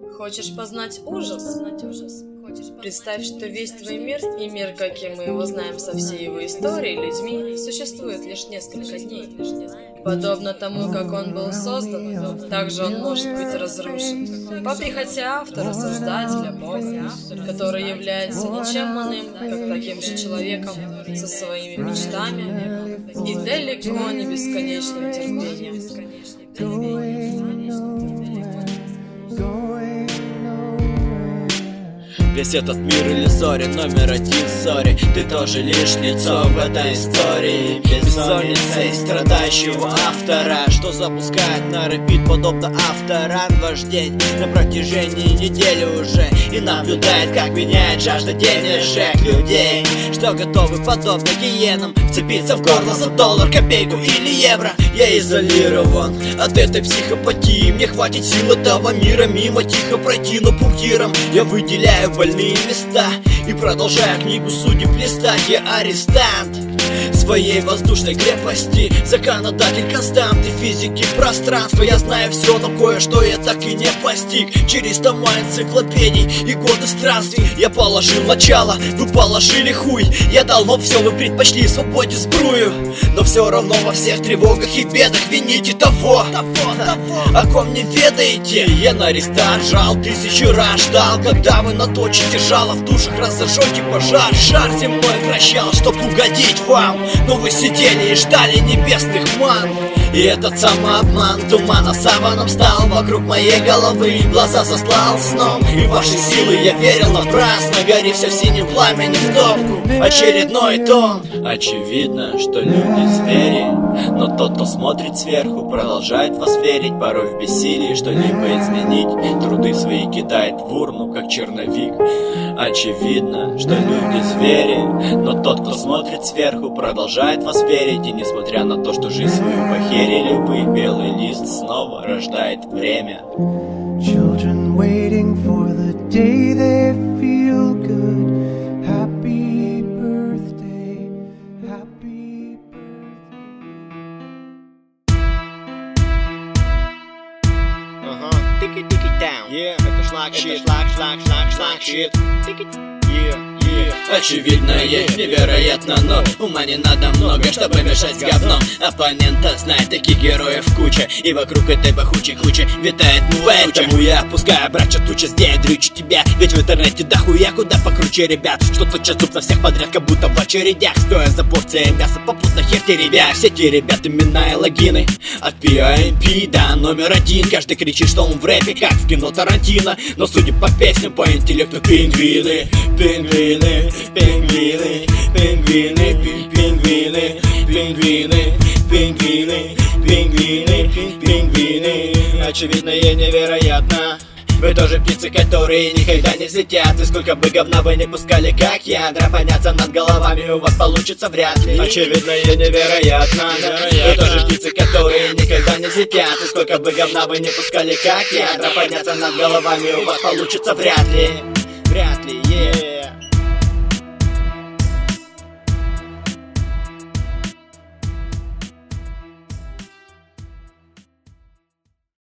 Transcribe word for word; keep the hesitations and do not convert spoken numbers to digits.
Хочешь познать ужас? Представь, что весь твой мир и мир, каким мы его знаем со всей его историей, людьми, существует лишь несколько дней. Подобно тому, как он был создан, также он может быть разрушен. По прихоти автора, создателя, Бога, который является ничем иным, как таким же человеком со своими мечтами и далеко не бесконечным терпением. Весь этот мир иллюзорен, номер один, сори. Ты тоже лишь лицо в этой истории. Бессонница и страдающего автора, что запускает на репит, подобно авторам ваш день на протяжении недели уже. И наблюдает, как меняет жажда денежек людей, что готовы, подобно гиенам, вцепиться в горло за доллар, копейку или евро. Я изолирован от этой психопатии. Мне хватит сил этого мира мимо тихо пройти, но пунктиром я выделяю больные места и продолжаю книгу судеб листать. Я арестант своей воздушной крепости, законодатель константы физики пространства. Я знаю все, но кое-что я так и не постиг. Через тома энциклопедий и годы странствий я положил начало, вы положили хуй. Я дал вам все, вы предпочли свободе сбрую, но все равно во всех тревогах и бедах вините того, того, того, о ком не ведаете. Я на рестарт жал тысячу раз, ждал, когда вы наточите жало, в душах разожжете пожар. Шар земной вращал, чтоб угодить вам, но вы сидели и ждали небесных ман. И этот самообман тумана саваном стал вокруг моей головы. Глаза заслал сном, и в ваши силы я верил напрасно. Гори все в синем пламени в топку, очередной тон. Очевидно, что люди звери, но тот, кто смотрит сверху, продолжает вас верить. Порой в бессилии что-либо изменить, труды свои кидает в урну, как черновик. Очевидно, что люди звери, но тот, кто смотрит сверху, продолжает вас верить. И несмотря на то, что жизнь свою похерили вы, белый лист снова рождает время. Children waiting for the day they feel good. Happy birthday, happy birthday. Ага, take it, take it down. Yeah, это шлак щит, шлак, шлак, шлак, шлак щит. Take it, yeah. Очевидно, есть невероятно, но ума не надо много, чтобы мешать с говном. Оппонента знает, таких героев куча, и вокруг этой пахучей кучи витает мула. Поэтому я опускаю брача туча, здесь дрючу тебя. Ведь в интернете дохуя куда покруче ребят, что точат зуб на всех подряд, как будто в очередях, стоя за порцией мяса попутно хер теребя. Все те ребята, имена и логины от пи эй эм пи до номер один. Каждый кричит, что он в рэпе, как в кино Тарантино, но судя по песням, по интеллекту пингвины, пингвины. Пингвины, пингвины, пингвины, пингвины, пингвины, пингвины, пингвины. Очевидно и невероятно. Вы тоже птицы, которые никогда не взлетят. И сколько бы говна вы не пускали, как ядра, подняться над головами у вас получится вряд ли. Очевидно и невероятно. Вы тоже птицы, которые никогда не взлетят. И сколько бы говна вы не пускали, как ядра, подняться над головами у вас получится вряд ли. Вряд ли, yeah.